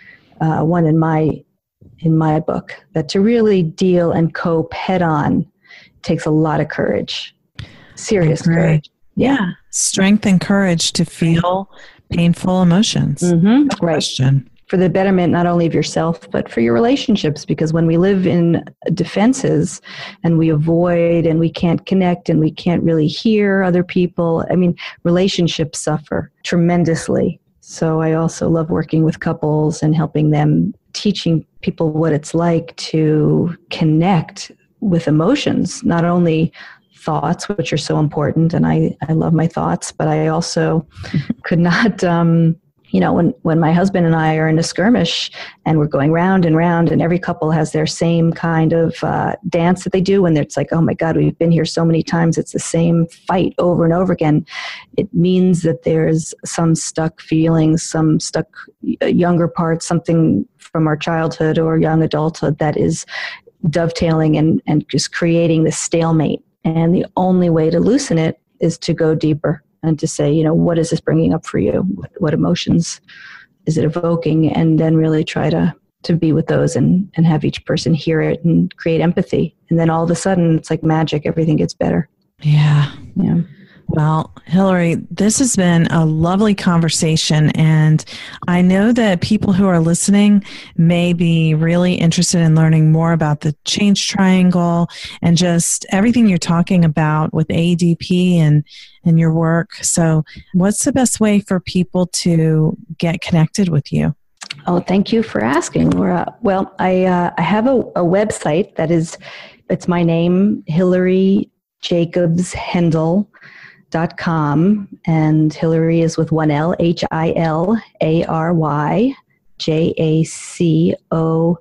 uh, one in my in my book. That to really deal and cope head on takes a lot of courage, serious courage. Yeah. yeah, strength and courage to feel painful emotions. Mm-hmm. No right. question. For the betterment not only of yourself, but for your relationships. Because when we live in defenses and we avoid and we can't connect and we can't really hear other people, I mean, relationships suffer tremendously. So I also love working with couples and helping them, teaching people what it's like to connect with emotions, not only thoughts, which are so important. And I, I love my thoughts, but I also could not... Um, You know, when, when my husband and I are in a skirmish and we're going round and round, and every couple has their same kind of uh, dance that they do, and it's like, oh my God, we've been here so many times, it's the same fight over and over again. It means that there's some stuck feelings, some stuck younger parts, something from our childhood or young adulthood that is dovetailing and, and just creating this stalemate. And the only way to loosen it is to go deeper. And to say, you know, what is this bringing up for you? What, what emotions is it evoking? And then really try to, to be with those and, and have each person hear it and create empathy. And then all of a sudden, it's like magic. Everything gets better. Yeah. Yeah. Well, Hillary, this has been a lovely conversation, and I know that people who are listening may be really interested in learning more about the change triangle and just everything you're talking about with A D P and, and your work. So what's the best way for people to get connected with you? Oh, thank you for asking, Laura. Well, I uh, I have a, a website that is, it's my name, Hillary Jacobs Hendel. Dot com, and Hillary is with one L, H I L A R Y J A C O,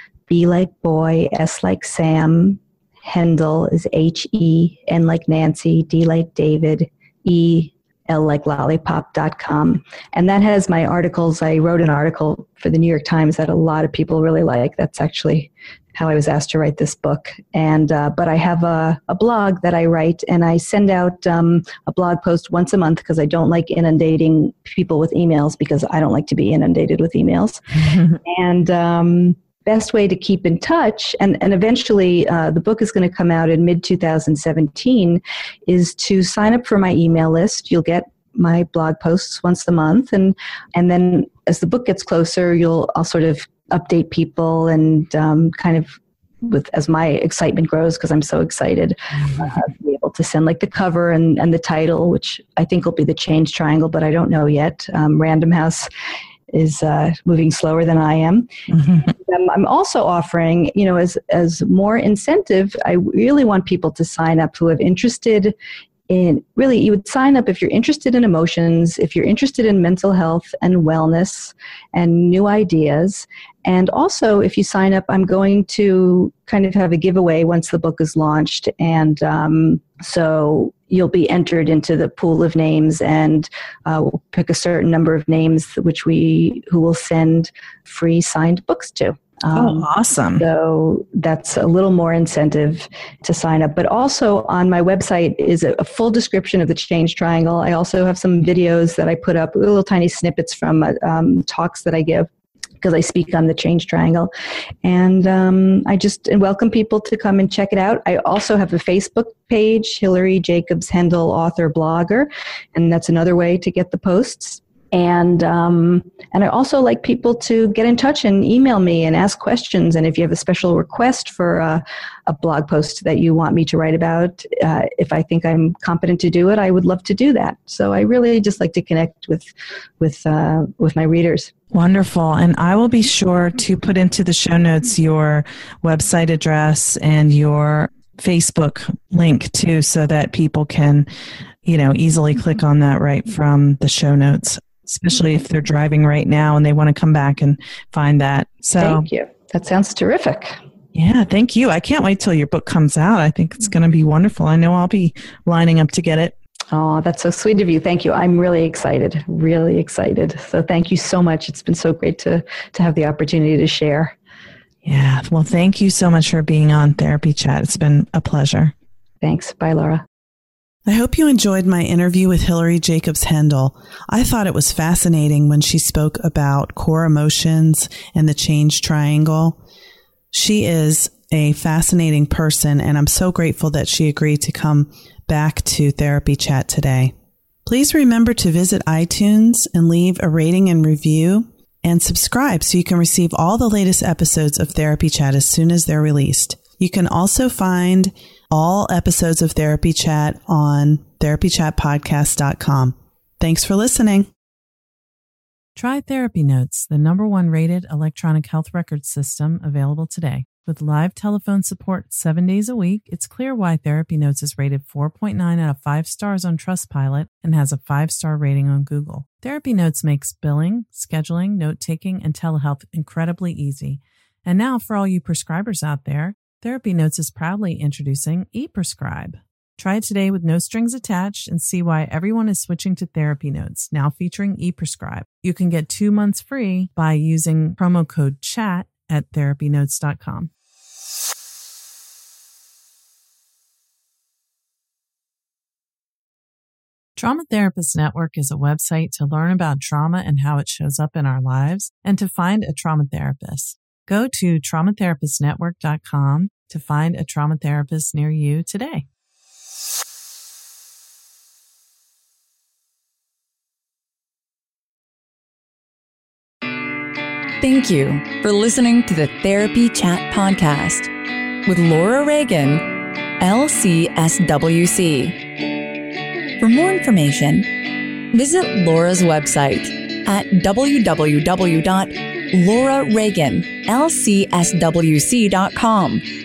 B like boy, S like Sam, Hendel is H E, N like Nancy, D like David, E, L like lollipop dot com. And that has my articles. I wrote an article for the New York Times that a lot of people really like. That's actually how I was asked to write this book. And uh, but I have a, a blog that I write, and I send out um, a blog post once a month because I don't like inundating people with emails, because I don't like to be inundated with emails. And um, best way to keep in touch, and, and eventually uh, the book is going to come out in mid twenty seventeen, is to sign up for my email list. You'll get my blog posts once a month, and and then as the book gets closer, you'll I'll sort of update people and um, kind of with as my excitement grows, because I'm so excited uh, to be able to send like the cover and, and the title, which I think will be the Change Triangle, but I don't know yet. Um, Random House is uh, moving slower than I am. Mm-hmm. Um, I'm also offering, you know, as as more incentive, I really want people to sign up who have interested in, really, you would sign up if you're interested in emotions, if you're interested in mental health and wellness and new ideas. And also, if you sign up, I'm going to kind of have a giveaway once the book is launched. And um, so you'll be entered into the pool of names, and uh, we'll pick a certain number of names which we who will send free signed books to. Um, oh, awesome. So that's a little more incentive to sign up. But also on my website is a, a full description of the Change Triangle. I also have some videos that I put up, little tiny snippets from uh, um, talks that I give, because I speak on the Change Triangle. And um, I just welcome people to come and check it out. I also have a Facebook page, Hillary Jacobs Hendel, author, blogger, and that's another way to get the posts. And um, and I also like people to get in touch and email me and ask questions. And if you have a special request for a, a blog post that you want me to write about, uh, if I think I'm competent to do it, I would love to do that. So I really just like to connect with with uh, with my readers. Wonderful. And I will be sure to put into the show notes your website address and your Facebook link too, so that people can, you know, easily click on that right from the show notes, especially if they're driving right now and they want to come back and find that. So thank you. That sounds terrific. Yeah, thank you. I can't wait till your book comes out. I think it's going to be wonderful. I know I'll be lining up to get it. Oh, that's so sweet of you. Thank you. I'm really excited, really excited. So thank you so much. It's been so great to, to have the opportunity to share. Yeah. Well, thank you so much for being on Therapy Chat. It's been a pleasure. Thanks. Bye, Laura. I hope you enjoyed my interview with Hilary Jacobs Hendel. I thought it was fascinating when she spoke about core emotions and the change triangle. She is a fascinating person, and I'm so grateful that she agreed to come back to Therapy Chat today. Please remember to visit iTunes and leave a rating and review, and subscribe so you can receive all the latest episodes of Therapy Chat as soon as they're released. You can also find all episodes of Therapy Chat on therapy chat podcast dot com. Thanks for listening. Try Therapy Notes, the number one rated electronic health record system available today. With live telephone support seven days a week, it's clear why Therapy Notes is rated four point nine out of five stars on Trustpilot and has a five-star rating on Google. Therapy Notes makes billing, scheduling, note-taking, and telehealth incredibly easy. And now, for all you prescribers out there, Therapy Notes is proudly introducing ePrescribe. Try it today with no strings attached and see why everyone is switching to Therapy Notes, now featuring ePrescribe. You can get two months free by using promo code CHAT at therapy notes dot com. Trauma Therapist Network is a website to learn about trauma and how it shows up in our lives and to find a trauma therapist. Go to trauma therapist network dot com to find a trauma therapist near you today. Thank you for listening to the Therapy Chat Podcast with Laura Reagan, L C S W C. For more information, visit Laura's website at w w w dot laura reagan l c s w c dot com.